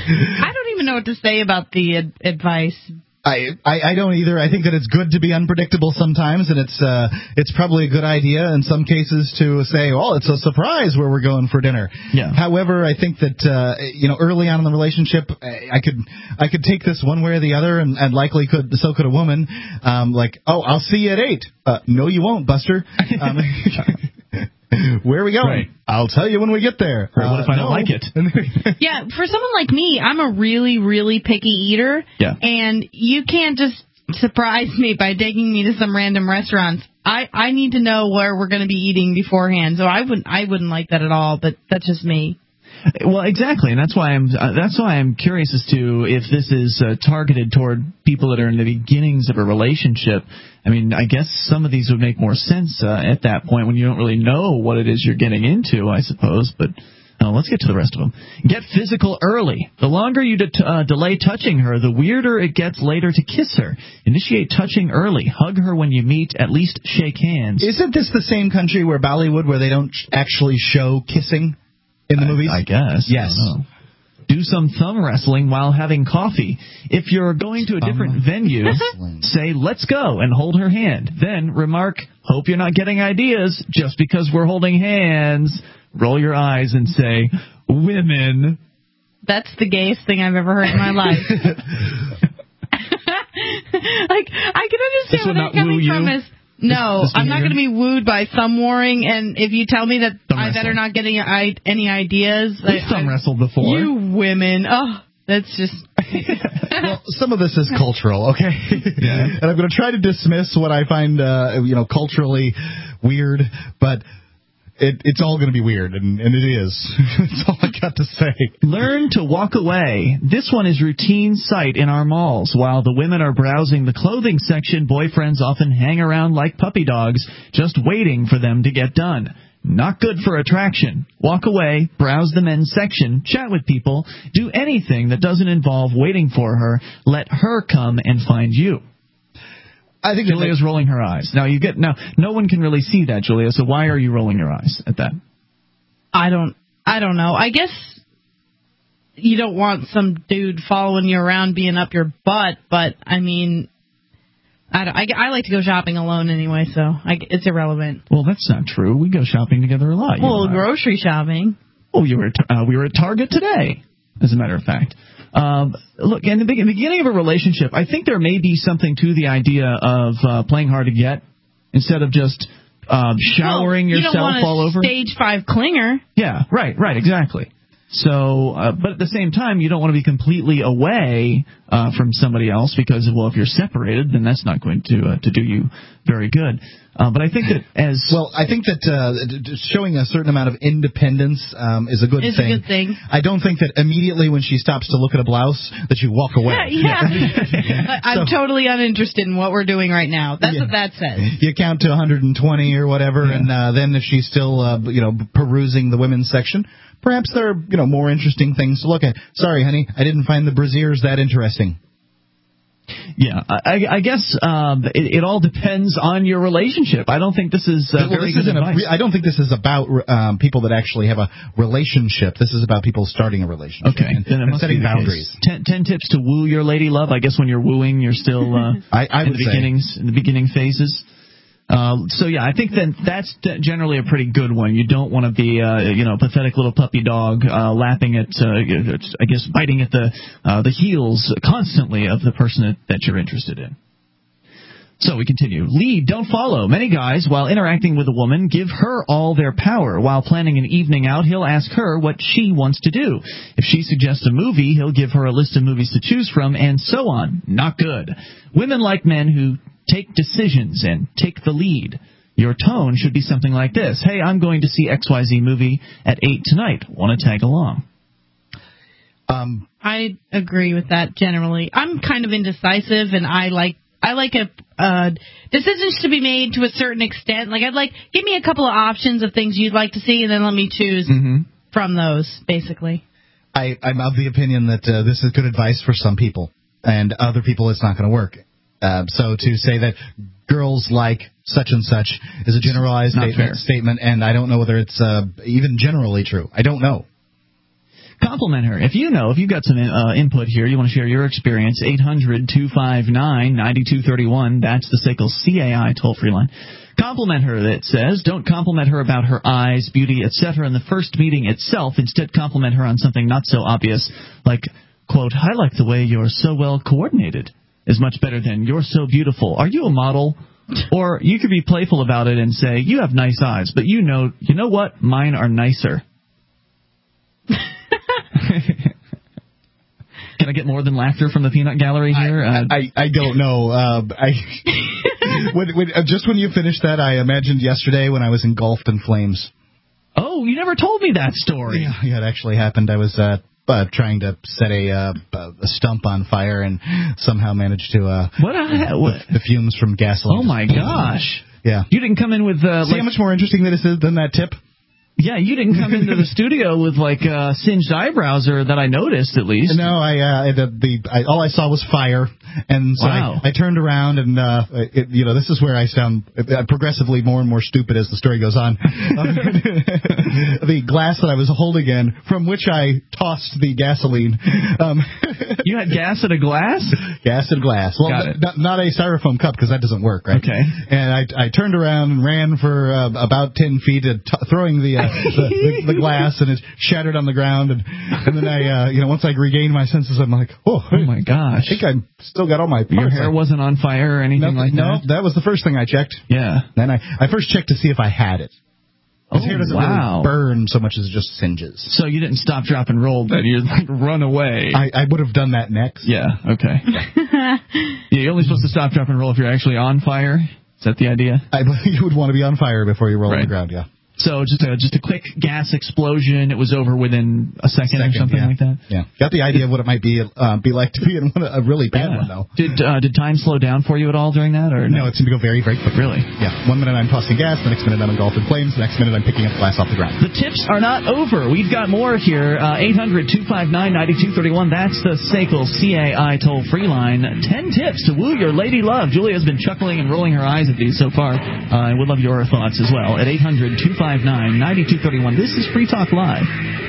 I don't even know what to say about the ad- advice. I, I I don't either. I think that it's good to be unpredictable sometimes, and it's uh it's probably a good idea in some cases to say, oh, it's a surprise where we're going for dinner. Yeah. However, I think that uh you know early on in the relationship, I could I could take this one way or the other, and, and likely could so could a woman. Um, like, oh, I'll see you at eight. Uh, no, you won't, Buster. Um, Where are we going? Right. I'll tell you when we get there. Or what if uh, I don't no. like it? Yeah, for someone like me, I'm a really, really picky eater. Yeah. And you can't just surprise me by taking me to some random restaurants. I, I need to know where we're going to be eating beforehand. So I wouldn't I wouldn't like that at all, but that's just me. Well, exactly, and that's why I'm uh, that's why I'm curious as to if this is uh, targeted toward people that are in the beginnings of a relationship. I mean, I guess some of these would make more sense uh, at that point when you don't really know what it is you're getting into, I suppose. But uh, let's get to the rest of them. Get physical early. The longer you de- uh, delay touching her, the weirder it gets later to kiss her. Initiate touching early. Hug her when you meet. At least shake hands. Isn't this the same country where Bollywood, where they don't actually show kissing in the movies? I, I guess. Yes. I don't know. Do some thumb wrestling while having coffee. If you're going to a different venue, say, let's go, and hold her hand. Then remark, hope you're not getting ideas just because we're holding hands. Roll your eyes and say, women. That's the gayest thing I've ever heard in my life. Like, I can understand where they're coming from as... No, I'm not going to be wooed by thumb warring, and if you tell me that thumb I wrestle. better not getting I, any ideas... We've I, thumb I, wrestled before. You women. Oh, that's just... Well, some of this is cultural, okay? Yeah. And I'm going to try to dismiss what I find, uh, you know, culturally weird, but... It, it's all going to be weird, and, and it is. That's all I got to say. Learn to walk away. This one is routine sight in our malls. While the women are browsing the clothing section, boyfriends often hang around like puppy dogs, just waiting for them to get done. Not good for attraction. Walk away, browse the men's section, chat with people, do anything that doesn't involve waiting for her. Let her come and find you. I think Julia's rolling her eyes. Now you get now. No one can really see that, Julia. So why are you rolling your eyes at that? I don't. I don't know. I guess you don't want some dude following you around, being up your butt. But I mean, I, don't, I, I like to go shopping alone anyway, so I, it's irrelevant. Well, that's not true. We go shopping together a lot. Well, grocery shopping. Oh, you were at, uh, we were at Target today, as a matter of fact. Um, look, in the beginning of a relationship, I think there may be something to the idea of uh, playing hard to get instead of just um, showering well, you yourself don't want a all over. Stage five clinger. Yeah, right, right, exactly. So, uh, but at the same time, you don't want to be completely away uh, from somebody else because, well, if you're separated, then that's not going to uh, to do you very good. Uh, but I think that as well, I think that uh, showing a certain amount of independence um, is a good it's thing. a good thing. I don't think that immediately when she stops to look at a blouse that you walk away. Yeah, yeah. I'm So- totally uninterested in what we're doing right now. That's Yeah. what that says. You count to one hundred twenty or whatever, Yeah. and uh, then if she's still, uh, you know, perusing the women's section, perhaps there are, you know, more interesting things to look at. Sorry, honey, I didn't find the brassieres that interesting. Yeah, I, I guess um, it, it all depends on your relationship. I don't think this is uh, Well, very this good isn't a, advice. I don't think this is about um, people that actually have a relationship. This is about people starting a relationship Okay, and, then it and must setting be the boundaries. case. Ten, ten tips to woo your lady love. I guess when you're wooing, you're still uh, I, I in would the say. beginnings, in the beginning phases. Uh, so yeah, I think that that's generally a pretty good one. You don't want to be, uh, you know, a pathetic little puppy dog uh, lapping at, uh, I guess, biting at the uh, the heels constantly of the person that, that you're interested in. So we continue. Lead, don't follow. Many guys, while interacting with a woman, give her all their power. While planning an evening out, he'll ask her what she wants to do. If she suggests a movie, he'll give her a list of movies to choose from, and so on. Not good. Women like men who take decisions and take the lead. Your tone should be something like this. Hey, I'm going to see X Y Z movie at eight tonight. Want to tag along? Um, I agree with that generally. I'm kind of indecisive, and I like I like a uh, decisions to be made to a certain extent. Like I'd like give me a couple of options of things you'd like to see, and then let me choose mm-hmm. from those. Basically, I, I'm of the opinion that uh, this is good advice for some people, and other people it's not going to work. Uh, so to say that girls like such and such is a generalized Not statement, fair. statement, and I don't know whether it's uh, even generally true. I don't know. Compliment her. If you know, if you've got some uh, input here, you want to share your experience, eight hundred two five nine nine two three one. That's the S A C L C A I toll-free line. Compliment her, it says. Don't compliment her about her eyes, beauty, et cetera in the first meeting itself. Instead, compliment her on something not so obvious, like, quote, I like the way you're so well coordinated. Is much better than you're so beautiful. Are you a model? Or you could be playful about it and say, you have nice eyes, but you know, you know what? Mine are nicer. Can I get more than laughter from the peanut gallery here? I, Uh, I, I don't know. Uh, I when, when, uh, just when you finished that, I imagined yesterday when I was engulfed in flames. Oh, you never told me that story. Yeah, yeah, it actually happened. I was uh, uh, trying to set a, uh, a stump on fire and somehow managed to uh, what, I, what? The, the fumes from gasoline. Oh my gosh! Yeah, you didn't come in with uh, see like, how much more interesting that is than that tip. Yeah, you didn't come into the studio with like uh, singed eyebrows, or that I noticed at least. No, I uh, the, the I, all I saw was fire, and so wow. I, I turned around and uh, it, you know this is where I sound progressively more and more stupid as the story goes on. The glass that I was holding in, from which I tossed the gasoline. Um, you had gas in a glass? Gas in glass. Well, Got it. Not, not a styrofoam cup because that doesn't work, right? Okay. And I, I turned around and ran for uh, about ten feet, and t- throwing the. Uh, The, the, the glass, and it shattered on the ground, and and then I, uh, you know, once I regained my senses, I'm like, oh, oh my gosh, I think I still got all my parts. Your hair wasn't on fire or anything no, like no, that? No, that was the first thing I checked. Yeah. Then I, I first checked to see if I had it. Oh, His hair doesn't wow. really burn so much as it just singes. So you didn't stop, drop, and roll, then you like run away. I, I would have done that next. Yeah, okay. Yeah, you're only supposed to stop, drop, and roll if you're actually on fire. Is that the idea? I, you would want to be on fire before you roll right. on the ground, yeah. So just a just a quick gas explosion. It was over within a second, second or something yeah. like that. Yeah, got the idea of what it might be uh, be like to be in one, a really bad yeah. one though. Did uh, did time slow down for you at all during that, or no? No, it seemed to go very very quick. Really? Yeah. One minute I'm tossing gas, the next minute I'm engulfed in flames, the next minute I'm picking up glass off the ground. The tips are not over. We've got more here. Uh, eight hundred two five nine nine two three one. That's the S A C L C A I toll free line. Ten tips to woo your lady love. Julia's been chuckling and rolling her eyes at these so far. I uh, would love your thoughts as well at eight hundred two five nine nine two three one. This is Free Talk Live.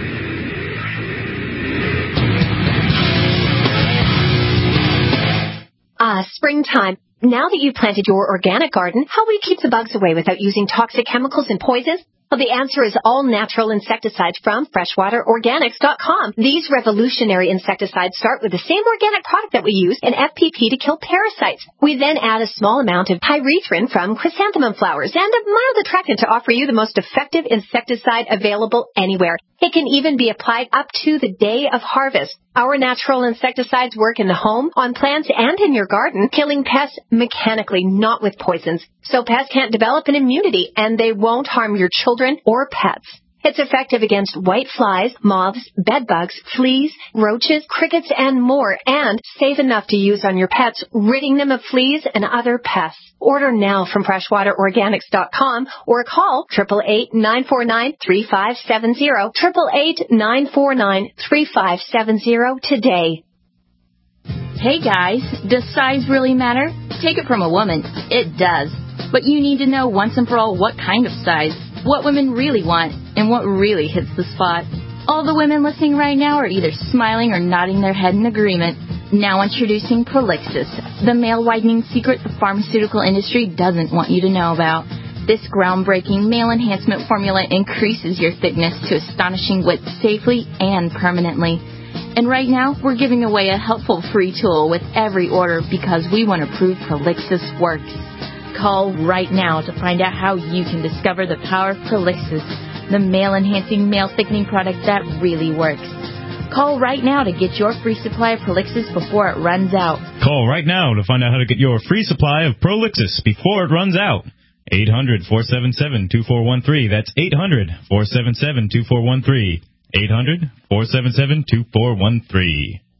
Ah, springtime. Now that you've planted your organic garden, how will you keep the bugs away without using toxic chemicals and poisons? Well, the answer is all natural insecticides from freshwater organics dot com. These revolutionary insecticides start with the same organic product that we use in F P P to kill parasites. We then add a small amount of pyrethrin from chrysanthemum flowers and a mild attractant to offer you the most effective insecticide available anywhere. It can even be applied up to the day of harvest. Our natural insecticides work in the home, on plants, and in your garden, killing pests mechanically, not with poisons. So pests can't develop an immunity, and they won't harm your children or pets. It's effective against white flies, moths, bedbugs, fleas, roaches, crickets, and more, and safe enough to use on your pets, ridding them of fleas and other pests. Order now from freshwater organics dot com or call eight eight eight, nine four nine, three five seven zero, eight eight eight, nine four nine, three five seven zero today. Hey guys, does size really matter? Take it from a woman. It does. But you need to know once and for all what kind of size, what women really want, and what really hits the spot. All the women listening right now are either smiling or nodding their head in agreement. Now introducing Prolixis, the male whitening secret the pharmaceutical industry doesn't want you to know about. This groundbreaking male enhancement formula increases your thickness to astonishing width safely and permanently. And right now, we're giving away a helpful free tool with every order because we want to prove Prolixis works. Call right now to find out how you can discover the power of Prolixis, the male-enhancing, male-thickening product that really works. Call right now to get your free supply of Prolixis before it runs out. Call right now to find out how to get your free supply of Prolixis before it runs out. eight hundred, four seven seven, two four one three. That's eight hundred, four seven seven, two four one three. eight hundred, four seven seven, two four one three.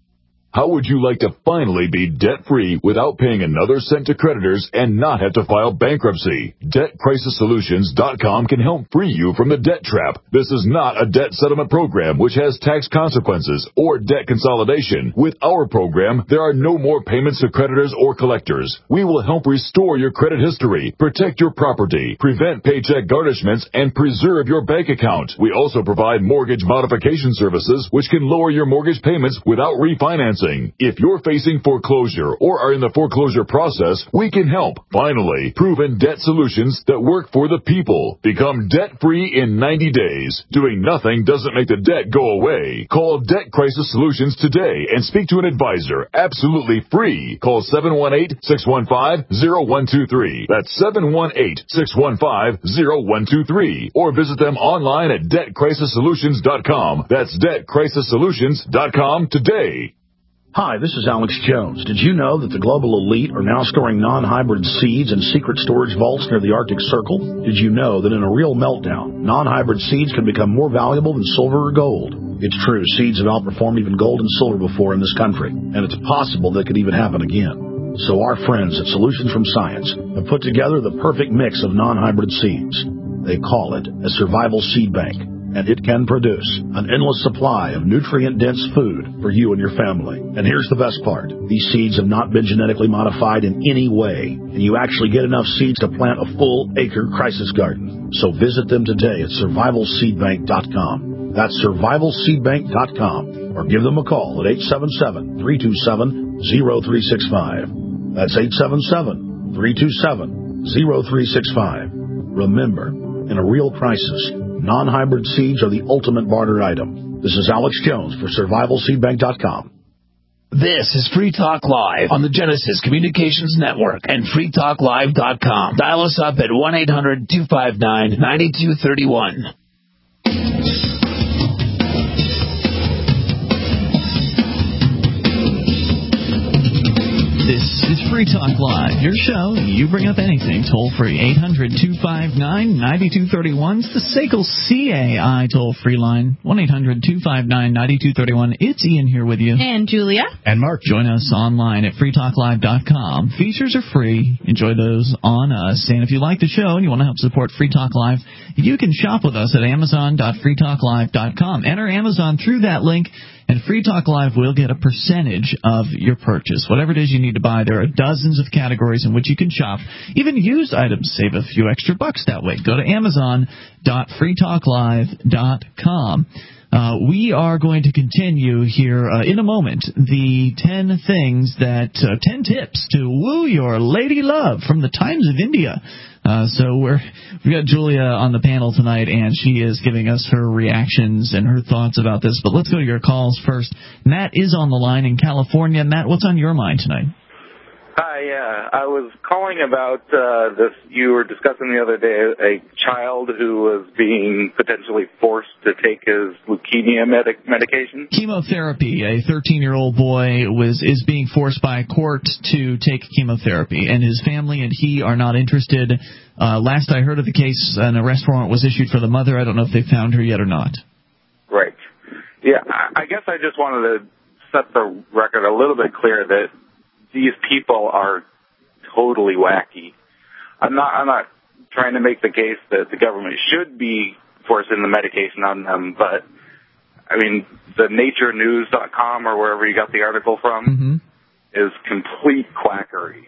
How would you like to finally be debt-free without paying another cent to creditors and not have to file bankruptcy? Debt Crisis Solutions dot com can help free you from the debt trap. This is not a debt settlement program which has tax consequences or debt consolidation. With our program, there are no more payments to creditors or collectors. We will help restore your credit history, protect your property, prevent paycheck garnishments, and preserve your bank account. We also provide mortgage modification services which can lower your mortgage payments without refinancing. If you're facing foreclosure or are in the foreclosure process, we can help. Finally, proven debt solutions that work for the people. Become debt-free in ninety days. Doing nothing doesn't make the debt go away. Call Debt Crisis Solutions today and speak to an advisor absolutely free. Call seven one eight, six one five, zero one two three. That's seven one eight, six one five, zero one two three. Or visit them online at Debt Crisis Solutions dot com. That's Debt Crisis Solutions dot com today. Hi, this is Alex Jones. Did you know that the global elite are now storing non-hybrid seeds in secret storage vaults near the Arctic Circle? Did you know that in a real meltdown, non-hybrid seeds can become more valuable than silver or gold? It's true, seeds have outperformed even gold and silver before in this country, and it's possible that could even happen again. So our friends at Solutions from Science have put together the perfect mix of non-hybrid seeds. They call it a survival seed bank, and it can produce an endless supply of nutrient-dense food for you and your family. And here's the best part. These seeds have not been genetically modified in any way, and you actually get enough seeds to plant a full-acre crisis garden. So visit them today at survival seed bank dot com. That's survival seed bank dot com. Or give them a call at eight seven seven, three two seven, zero three six five. That's eight seven seven, three two seven, zero three six five. Remember, in a real crisis, non-hybrid seeds are the ultimate barter item. This is Alex Jones for survival seed bank dot com. This is Free Talk Live on the Genesis Communications Network and free talk live dot com. Dial us up at one eight hundred, two five nine, nine two three one. This is Free Talk Live, your show. You bring up anything. Toll free, eight hundred, two five nine, nine two three one. It's the S A C L C A I toll free line, one eight hundred, two five nine, nine two three one. It's Ian here with you. And Julia. And Mark. Join us online at free talk live dot com. Features are free. Enjoy those on us. And if you like the show and you want to help support Free Talk Live, you can shop with us at amazon dot free talk live dot com. Enter Amazon through that link, and Free Talk Live will get a percentage of your purchase. Whatever it is you need to buy, there are dozens of categories in which you can shop. Even used items, save a few extra bucks that way. Go to amazon dot free talk live dot com. Uh, we are going to continue here uh, in a moment the ten things that, uh, ten tips to woo your lady love from the Times of India. Uh, so we're, we've got Julia on the panel tonight, and she is giving us her reactions and her thoughts about this. But let's go to your calls first. Matt is on the line in California. Matt, what's on your mind tonight? Hi, yeah. I was calling about uh, this. You were discussing the other day a child who was being potentially forced to take his leukemia medic- medication. Chemotherapy. A thirteen-year-old boy was is being forced by a court to take chemotherapy, and his family and he are not interested. Uh, last I heard of the case, an arrest warrant was issued for the mother. I don't know if they found her yet or not. Right. Yeah, I, I guess I just wanted to set the record a little bit clear that these people are totally wacky. I'm not I'm not trying to make the case that the government should be forcing the medication on them, but, I mean, the nature news dot com or wherever you got the article from mm-hmm. is complete quackery.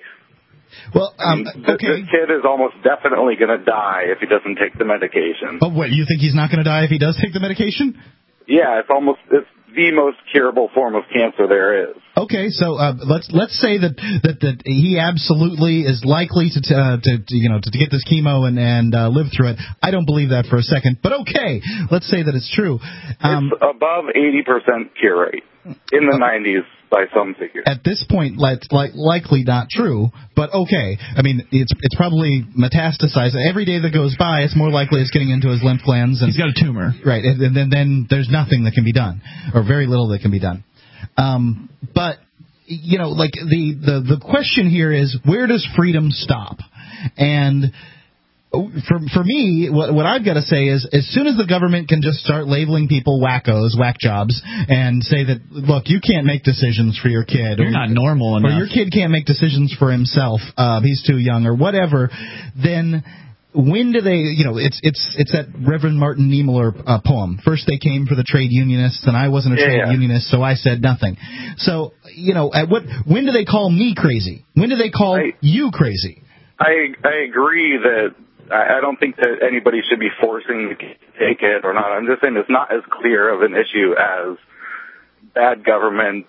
Well, um, I mean, the, okay. This kid is almost definitely going to die if he doesn't take the medication. Oh, what, you think he's not going to die if he does take the medication? Yeah, it's almost it's the most curable form of cancer there is. Okay, so uh, let's let's say that, that that he absolutely is likely to uh, to, to you know to, to get this chemo and and uh, live through it. I don't believe that for a second, but okay, let's say that it's true. Um, it's above eighty percent cure rate in the nineties by some figures. At this point, like, like likely not true, but okay. I mean, it's it's probably metastasized. Every day that goes by, it's more likely it's getting into his lymph glands. And, he's got a tumor, right? And, and then then there's nothing that can be done, or very little that can be done. Um, but, you know, like the, the, the question here is, where does freedom stop? And For for me, what, what I've got to say is, as soon as the government can just start labeling people wackos, whack jobs, and say that, look, you can't make decisions for your kid. You're or, not normal enough. Or your kid can't make decisions for himself. Uh, he's too young, or whatever. Then when do they, you know, it's it's it's that Reverend Martin Niemöller uh, poem. First they came for the trade unionists, and I wasn't a yeah, trade yeah. unionist, so I said nothing. So, you know, at what? When do they call me crazy? When do they call I, you crazy? I I agree that I, I don't think that anybody should be forcing the kid to take it or not. I'm just saying it's not as clear of an issue as bad government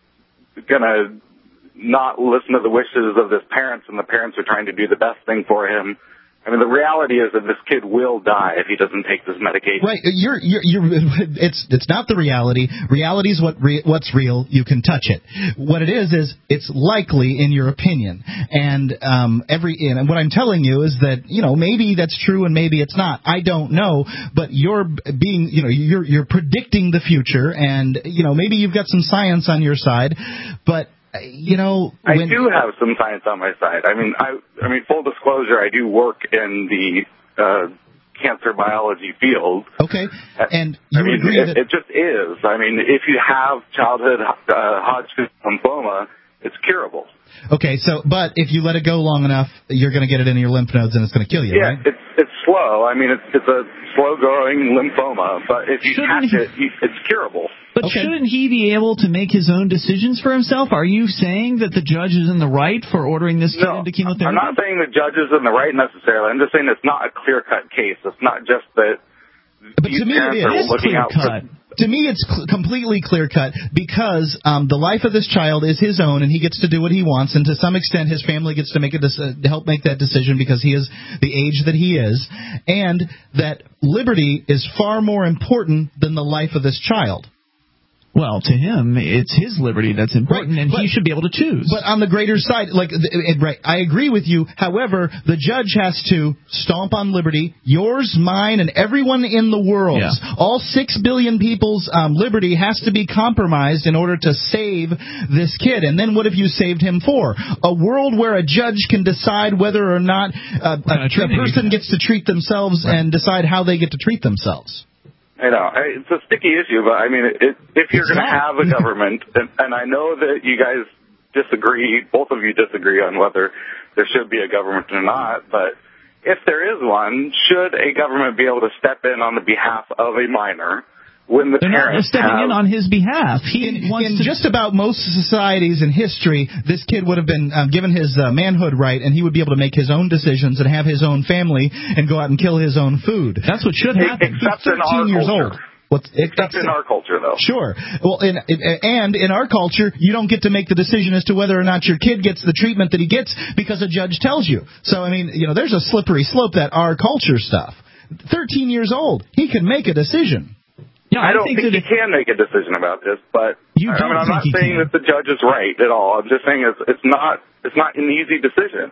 gonna not listen to the wishes of his parents, and the parents are trying to do the best thing for him. I mean, the reality is that this kid will die if he doesn't take this medication. Right. You're, you're, you're, it's, it's not the reality. Reality is what re, what's real. You can touch it. What it is is it's likely in your opinion. And um, every and what I'm telling you is that, you know, maybe that's true and maybe it's not. I don't know. But you're being, you know, you're you're predicting the future, and you know, maybe you've got some science on your side, but. You know, I when, do have some science on my side. I mean, I, I mean, full disclosure, I do work in the uh, cancer biology field. Okay, and you I mean, agree it, that it just is. I mean, if you have childhood uh, Hodgkin's lymphoma, it's curable. Okay, so but if you let it go long enough, you're going to get it into your lymph nodes, and it's going to kill you, yeah, right? it's it's slow. I mean, it's it's a slow-growing lymphoma, but if you Shouldn't catch he- it, you, it's curable. But Okay. shouldn't he be able to make his own decisions for himself? Are you saying that the judge is in the right for ordering this kid No, into chemotherapy? I'm not saying the judge is in the right necessarily. I'm just saying it's not a clear-cut case. It's not just that But these to me, parents it are is looking clear out cut. for... To me, it's cl- completely clear cut because um, the life of this child is his own, and he gets to do what he wants. And to some extent, his family gets to make a dec- to help make that decision because he is the age that he is, and that liberty is far more important than the life of this child. Well, to him, it's his liberty that's important, Right, and but- he should be able to choose. But on the greater side, like, it, it, right, I agree with you. However, the judge has to stomp on liberty, yours, mine, and everyone in the world. Yeah. All six billion people's um, liberty has to be compromised in order to save this kid. And then what have you saved him for? A world where a judge can decide whether or not uh, a, a person gets to treat themselves right. and decide how they get to treat themselves. I know. I, it's a sticky issue, but I mean, it, if you're going to have a government, and, and I know that you guys disagree, both of you disagree on whether there should be a government or not, but if there is one, should a government be able to step in on the behalf of a minor when the They're parents not stepping have... in on his behalf. He in wants in to... just about most societies in history, this kid would have been um, given his uh, manhood right, and he would be able to make his own decisions and have his own family and go out and kill his own food. That's what should happen. Except He's in our thirteen years culture. old. What's, Except in our culture, though. Sure. Well, in, in, and in our culture, you don't get to make the decision as to whether or not your kid gets the treatment that he gets because a judge tells you. So, I mean, you know, there's a slippery slope, that our culture stuff. thirteen years old, he can make a decision. Yeah, I, I don't think, think, that he can make a decision about this, but You I don't mean, I'm think not he saying can. that the judge is right at all. I'm just saying it's, it's not it's not an easy decision.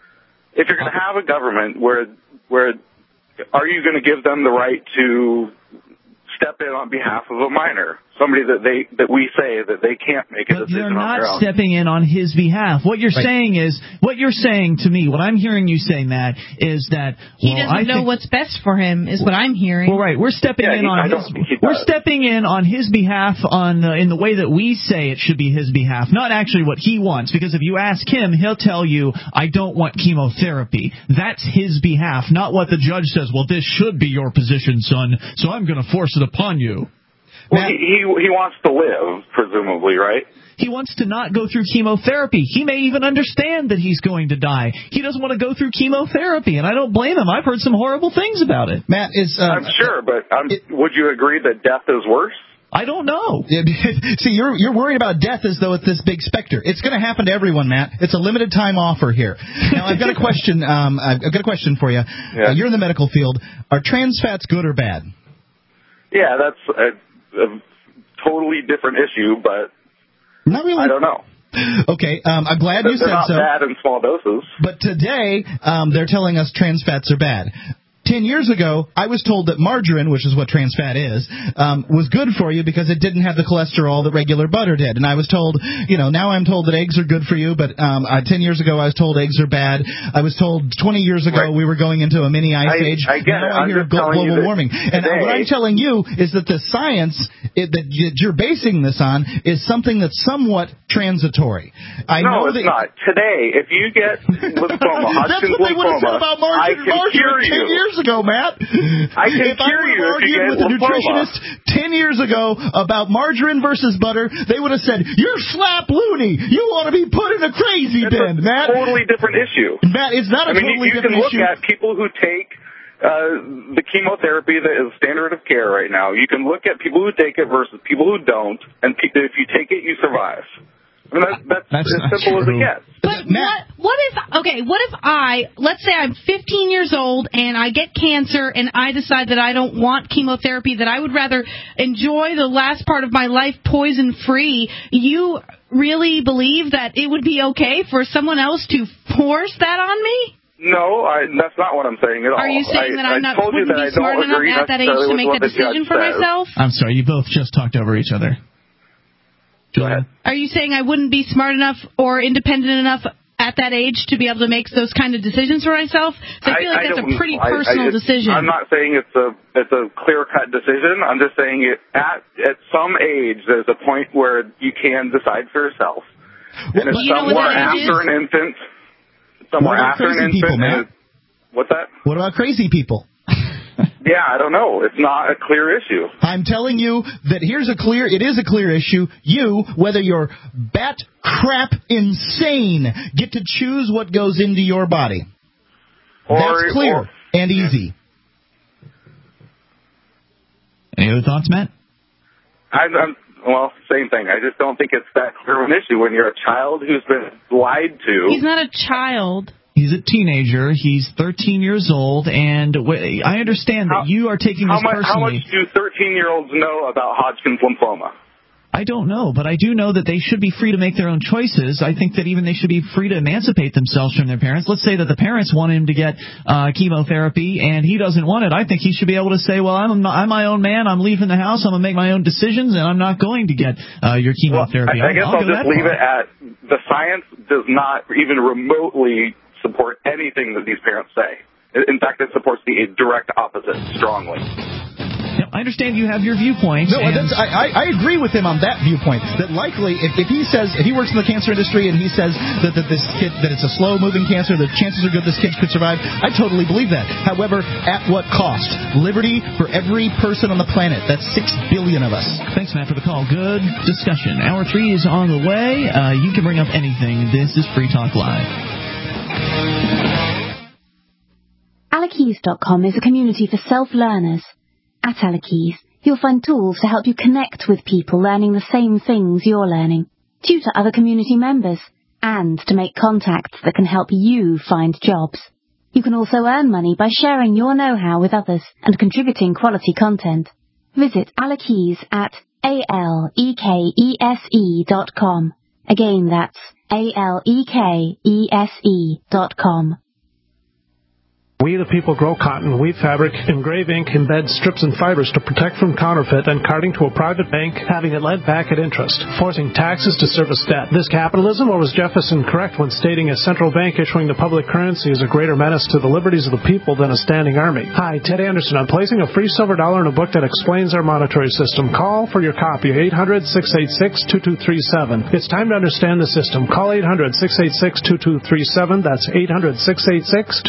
If you're going to have a government where where are you going to give them the right to step in on behalf of a minor, somebody that they that we say that they can't make a But decision they're on not their own? stepping in on his behalf. What you're Right. saying is, what you're saying to me, what I'm hearing you say, Matt, is that He well, doesn't I know think, what's best for him, is what I'm hearing. Well, right, we're stepping Yeah, in he- I on don't his. think he We're does. stepping in on his behalf on uh, in the way that we say it should be his behalf, not actually what he wants. Because if you ask him, he'll tell you, "I don't want chemotherapy." That's his behalf, not what the judge says. Well, this should be your position, son, so I'm going to force it upon you. Well, Matt- he, he he wants to live, presumably, right? He wants to not go through chemotherapy. He may even understand that he's going to die. He doesn't want to go through chemotherapy, and I don't blame him. I've heard some horrible things about it. Matt, is uh, I'm sure, but um, it- would you agree that death is worse? I don't know. See, you're you're worried about death as though it's this big specter. It's going to happen to everyone, Matt. It's a limited time offer here. Now, I've got a question. Um, I've got a question for you. Yeah. Uh, you're in the medical field. Are trans fats good or bad? Yeah, that's a, a totally different issue, but Not really. I don't know. Okay, um, I'm glad you They're said not so. bad in small doses. But today, um, they're telling us trans fats are bad. ten years ago, I was told that margarine, which is what trans fat is, um, was good for you because it didn't have the cholesterol that regular butter did. And I was told, you know, now I'm told that eggs are good for you, but um, uh, ten years ago I was told eggs are bad. I was told twenty years ago right. we were going into a mini ice I, age. I get now it. I I'm hear just glo- global warming. And today, what I'm telling you is that the science it, that you're basing this on is something that's somewhat transitory. I no, know it's that not. Today, if you get lymphoma, that's Hodgkin's what they would have said lymphoma, about I margarine, can cure margarine ten you. years ago, Matt. I can if cure I you if you get with a lymphoma. nutritionist ten years ago about margarine versus butter, they would have said, "You're slap loony. You ought to be put in a crazy it's bin, a Matt." Totally different issue. Matt, it's not a I mean, totally you, you different can look issue. at people who take uh, the chemotherapy that is standard of care right now. You can look at people who take it versus people who don't, and pe- if you take it, you survive. I mean, that, that's, that's as simple true. as it gets. But what, what if, okay, what if I, let's say I'm fifteen years old and I get cancer and I decide that I don't want chemotherapy, that I would rather enjoy the last part of my life poison-free. You really believe that it would be okay for someone else to force that on me? No, I, that's not what I'm saying at all. Are you saying I, that I'm I not told you wouldn't that be I smart don't enough agree at that age necessarily to with make what that the judge decision for says. myself? I'm sorry, you both just talked over each other. Go ahead. Are you saying I wouldn't be smart enough or independent enough at that age to be able to make those kind of decisions for myself? So I feel like I, that's I a pretty I, personal I, decision. I'm not saying it's a it's a clear cut decision. I'm just saying it at at some age there's a point where you can decide for yourself. And it's you know somewhere what that age after is? an infant. Somewhere What about after an crazy infant. people, Matt? is- What's that? What about crazy people? Yeah, I don't know. It's not a clear issue. I'm telling you that here's a clear, it is a clear issue. You, whether you're bat crap insane, get to choose what goes into your body. Or, That's clear or, and easy. Any other thoughts, Matt? I'm, I'm, well, same thing. I just don't think it's that clear of an issue when you're a child who's been lied to. He's not a child. He's a teenager. He's thirteen years old, and w- I understand that how, you are taking how this much, personally. How much do thirteen-year-olds know about Hodgkin's lymphoma? I don't know, but I do know that they should be free to make their own choices. I think that even they should be free to emancipate themselves from their parents. Let's say that the parents want him to get uh, chemotherapy and he doesn't want it. I think he should be able to say, well, I'm, I'm my own man. I'm leaving the house. I'm going to make my own decisions, and I'm not going to get uh, your chemotherapy. Well, I, I guess I'll, I'll, I'll just leave it at the science does not even remotely support anything that these parents say. In fact, it supports the direct opposite strongly. I understand you have your viewpoint. No, that's, I, I, I agree with him on that viewpoint. That likely, if, if he says, if he works in the cancer industry and he says that, that this kid, that it's a slow-moving cancer, the chances are good this kid could survive, I totally believe that. However, at what cost? Liberty for every person on the planet. That's six billion of us. Thanks, Matt, for the call. Good discussion. Hour three is on the way. Uh, you can bring up anything. This is Free Talk Live. Alakeys dot com is a community for self-learners. At Alakeys, you'll find tools to help you connect with people learning the same things you're learning, tutor other community members, and to make contacts that can help you find jobs. You can also earn money by sharing your know-how with others and contributing quality content. Visit Alakeys at A L E K E S E dot com. Again, that's A L E K E S E dot com. We the people grow cotton, weave fabric, engrave ink, embed strips and fibers to protect from counterfeit and carting to a private bank, having it lent back at interest, forcing taxes to service debt. This capitalism, or was Jefferson correct when stating a central bank issuing the public currency is a greater menace to the liberties of the people than a standing army? Hi, Ted Anderson. I'm placing a free silver dollar in a book that explains our monetary system. Call for your copy, eight hundred, six eight six, two two three seven. It's time to understand the system. Call eight hundred, six eight six, two two three seven. That's eight hundred, six eight six, two two three seven.